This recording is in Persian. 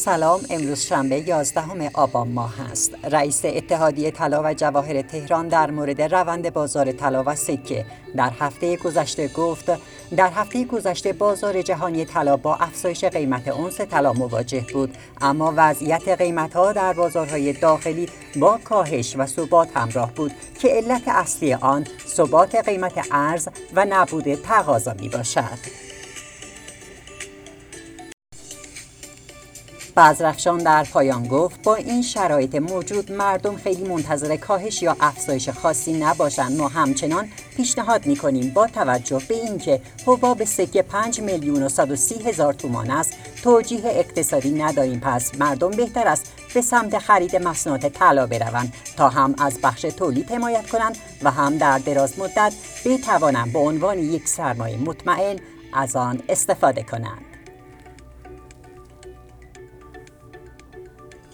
سلام. امروز شنبه 11 آبان ماه است. رئیس اتحادیه طلا و جواهر تهران در مورد روند بازار طلا و سکه در هفته گذشته گفت در هفته گذشته بازار جهانی طلا با افزایش قیمت اونس طلا مواجه بود، اما وضعیت قیمت‌ها در بازارهای داخلی با کاهش و ثبات همراه بود که علت اصلی آن ثبات قیمت ارز و نبود تقاضا میباشد. بزرافشان در پایان گفت با این شرایط موجود مردم خیلی منتظر کاهش یا افزایش خاصی نباشند. ما همچنان پیشنهاد می‌کنیم با توجه به اینکه حباب سکه 5,130,000 تومان است توجیه اقتصادی نداریم، پس مردم بهتر است به سمت خرید مسنات طلا بروند تا هم از بخش تولید حمایت کنند و هم در دراز مدت بتوانند به عنوان یک سرمایه مطمئن از آن استفاده کنند.